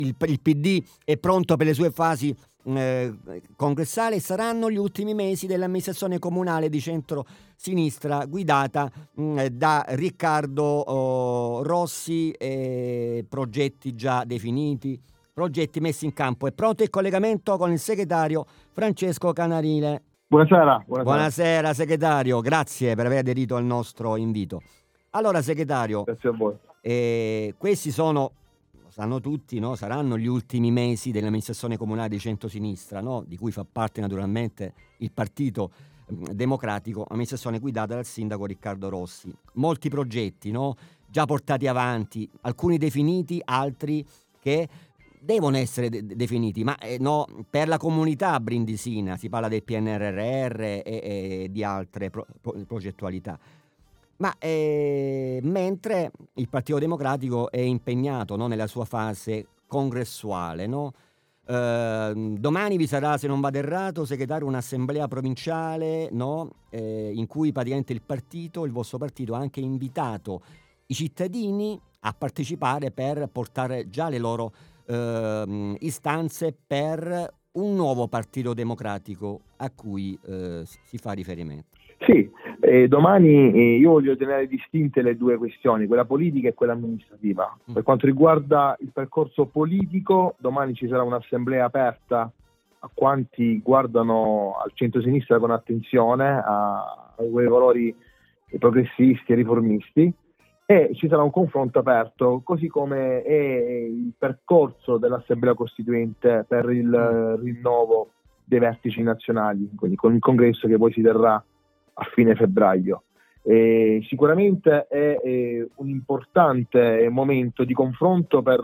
il PD è pronto per le sue fasi congressali. Saranno gli ultimi mesi dell'amministrazione comunale di centro-sinistra guidata da Riccardo Rossi, progetti già definiti, progetti messi in campo. È pronto il collegamento con il segretario Francesco Canarile. Buonasera. Buonasera segretario, grazie per aver aderito al nostro invito. Allora segretario, grazie a voi. Questi sono, lo sanno tutti, no? Saranno gli ultimi mesi dell'amministrazione comunale di centrosinistra, no? Di cui fa parte naturalmente il Partito Democratico, amministrazione guidata dal sindaco Riccardo Rossi. Molti progetti, no? Già portati avanti, alcuni definiti, altri che devono essere definiti, ma no, per la comunità brindisina si parla del PNRR e di altre progettualità. Ma mentre il Partito Democratico è impegnato, no, nella sua fase congressuale, no? Domani vi sarà, se non vado errato, segretario, un'assemblea provinciale, no? In cui praticamente il vostro partito ha anche invitato i cittadini a partecipare per portare già le loro istanze per un nuovo Partito Democratico a cui si fa riferimento. Sì, domani io voglio tenere distinte le due questioni, quella politica e quella amministrativa. Per quanto riguarda il percorso politico, domani ci sarà un'assemblea aperta a quanti guardano al centro-sinistra con attenzione, a quei valori progressisti e riformisti, e ci sarà un confronto aperto, così come è il percorso dell'Assemblea Costituente per il rinnovo dei vertici nazionali, quindi con il congresso che poi si terrà a fine febbraio. Sicuramente è un importante momento di confronto per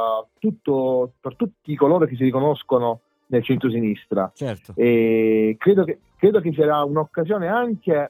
tutti coloro che si riconoscono nel centro-sinistra. Certo. Credo che sarà un'occasione anche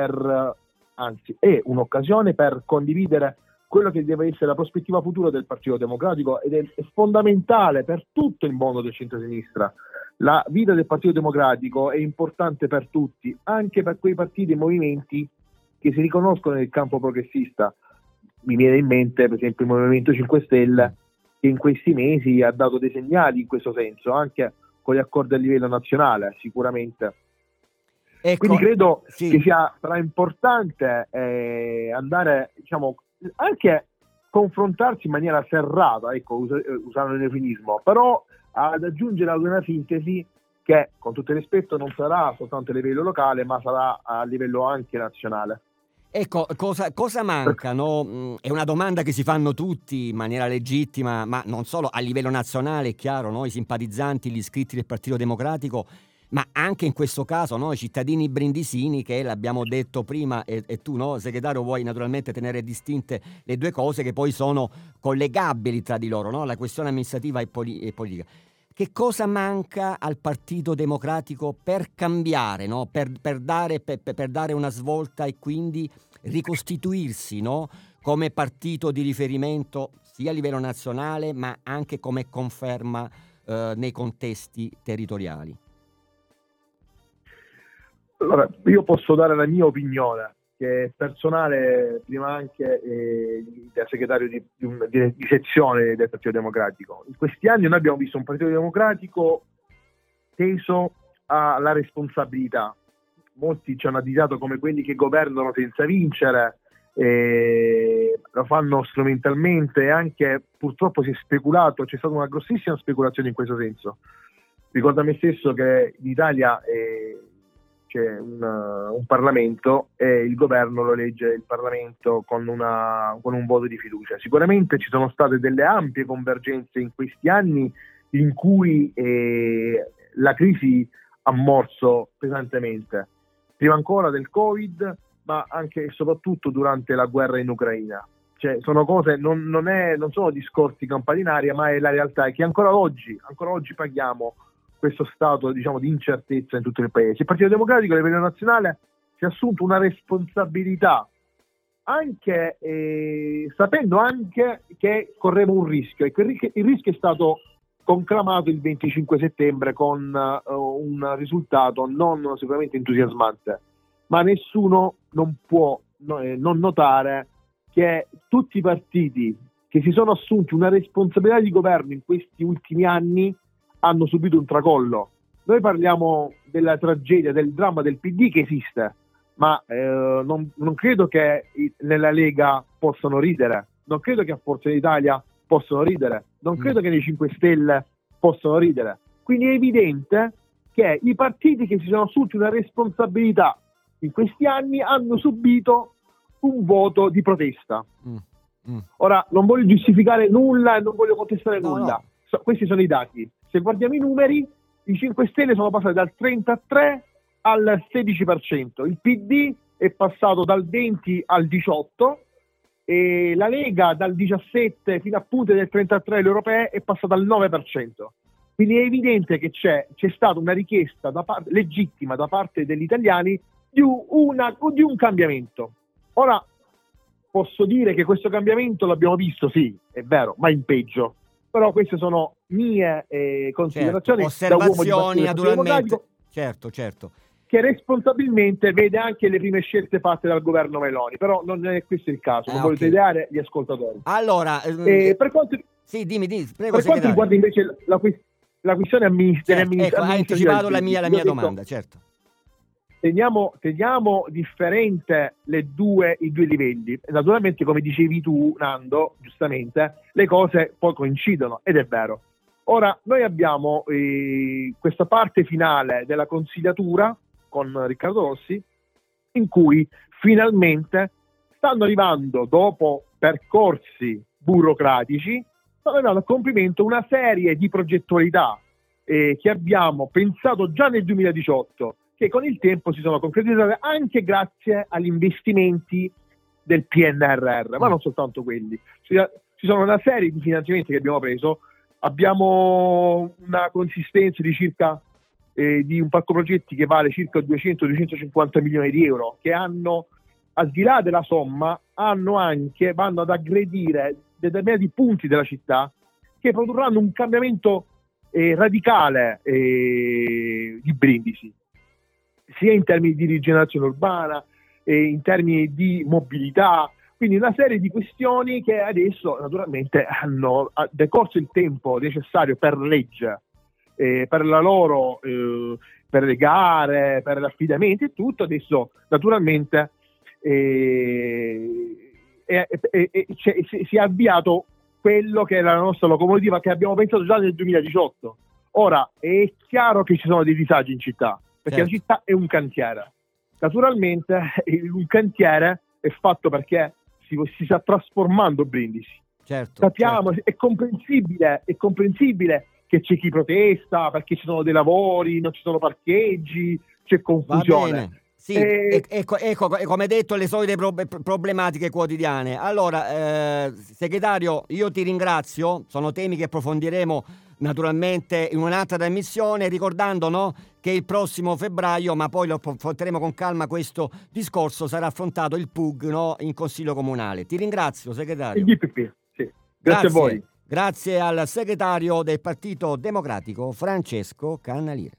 è un'occasione per condividere quello che deve essere la prospettiva futura del Partito Democratico, ed è fondamentale per tutto il mondo del centro-sinistra. La vita del Partito Democratico è importante per tutti, anche per quei partiti e movimenti che si riconoscono nel campo progressista. Mi viene in mente per esempio il Movimento 5 Stelle, che in questi mesi ha dato dei segnali in questo senso, anche con gli accordi a livello nazionale sicuramente. Ecco, quindi credo sì, che sarà importante andare, diciamo, anche confrontarsi in maniera serrata, ecco, usando il eufemismo, però ad aggiungere ad una sintesi che, con tutto il rispetto, non sarà soltanto a livello locale, ma sarà a livello anche nazionale. Ecco, cosa manca? No? È una domanda che si fanno tutti in maniera legittima, ma non solo a livello nazionale, è chiaro, no? I simpatizzanti, gli iscritti del Partito Democratico, ma anche in questo caso, no? I cittadini brindisini, che l'abbiamo detto prima, e tu, no, segretario, vuoi naturalmente tenere distinte le due cose che poi sono collegabili tra di loro, no? La questione amministrativa e politica. Che cosa manca al Partito Democratico per cambiare, no? per dare una svolta e quindi ricostituirsi, no? Come partito di riferimento sia a livello nazionale ma anche come conferma nei contesti territoriali? Allora, io posso dare la mia opinione, che è personale, prima anche da segretario di sezione del Partito Democratico. In questi anni noi abbiamo visto un Partito Democratico teso alla responsabilità. Molti ci hanno additato come quelli che governano senza vincere, lo fanno strumentalmente, e anche purtroppo si è speculato, c'è stata una grossissima speculazione in questo senso. Ricordo a me stesso che in Italia c'è un Parlamento e il governo lo elegge il Parlamento con un voto di fiducia. Sicuramente ci sono state delle ampie convergenze in questi anni in cui la crisi ha morso pesantemente, prima ancora del Covid, ma anche e soprattutto durante la guerra in Ucraina. Cioè, sono cose, non sono discorsi campati in aria, ma è la realtà, è che ancora oggi paghiamo questo stato, diciamo, di incertezza in tutto il paese. Il Partito Democratico a livello nazionale si è assunto una responsabilità, anche sapendo anche che correva un rischio, e il rischio è stato conclamato il 25 settembre con un risultato non sicuramente entusiasmante, ma nessuno non può non notare che tutti i partiti che si sono assunti una responsabilità di governo in questi ultimi anni hanno subito un tracollo. Noi parliamo della tragedia, del dramma del PD che esiste, ma non credo che nella Lega possano ridere, non credo che a Forza Italia possano ridere, non credo che nei 5 Stelle possano ridere. Quindi è evidente che i partiti che si sono assunti una responsabilità in questi anni hanno subito un voto di protesta. Ora, non voglio giustificare nulla e non voglio contestare nulla. Questi sono i dati. Se guardiamo i numeri, i 5 Stelle sono passati dal 33 al 16%, il PD è passato dal 20 al 18% e la Lega dal 17 fino a punte del 33 le europee è passata al 9%. Quindi è evidente che c'è stata una richiesta legittima da parte degli italiani di un cambiamento. Ora, posso dire che questo cambiamento l'abbiamo visto, sì, è vero, ma in peggio. Però queste sono mie considerazioni, osservazioni, da uomo naturalmente. Certo. Che responsabilmente vede anche le prime scelte fatte dal governo Meloni, però non è questo il caso, non voglio tediare gli ascoltatori. Allora, per quanto riguarda invece la questione amministrativa, ecco, hai anticipato la mia domanda, certo. Teniamo differente i due livelli. Naturalmente, come dicevi tu, Nando, giustamente, le cose poi coincidono, ed è vero. Ora, noi abbiamo questa parte finale della consigliatura con Riccardo Rossi, in cui finalmente stanno arrivando, dopo percorsi burocratici, stanno arrivando a compimento una serie di progettualità che abbiamo pensato già nel 2018, che con il tempo si sono concretizzate anche grazie agli investimenti del PNRR, ma non soltanto quelli. Ci sono una serie di finanziamenti che abbiamo preso, abbiamo una consistenza di circa di un parco progetti che vale circa 200-250 milioni di euro, che hanno, al di là della somma, vanno ad aggredire determinati punti della città che produrranno un cambiamento radicale di Brindisi, sia in termini di rigenerazione urbana, in termini di mobilità, quindi una serie di questioni che adesso naturalmente hanno decorso il tempo necessario per legge, per la loro per le gare, per l'affidamento e tutto. Adesso naturalmente si è avviato quello che era la nostra locomotiva, che abbiamo pensato già nel 2018. Ora è chiaro che ci sono dei disagi in città, perché la città è un cantiere. Naturalmente un cantiere è fatto perché si sta trasformando Brindisi. Sappiamo, è comprensibile che c'è chi protesta perché ci sono dei lavori, non ci sono parcheggi, c'è confusione. Sì, ecco, come detto, le solite problematiche quotidiane. Allora, segretario, io ti ringrazio, sono temi che approfondiremo naturalmente in un'altra trasmissione, ricordando, no, che il prossimo febbraio, ma poi lo affronteremo con calma questo discorso, sarà affrontato il PUG, no, in Consiglio Comunale. Ti ringrazio, segretario. Il DPP, sì. Grazie a voi. Grazie al segretario del Partito Democratico Francesco Cannalire.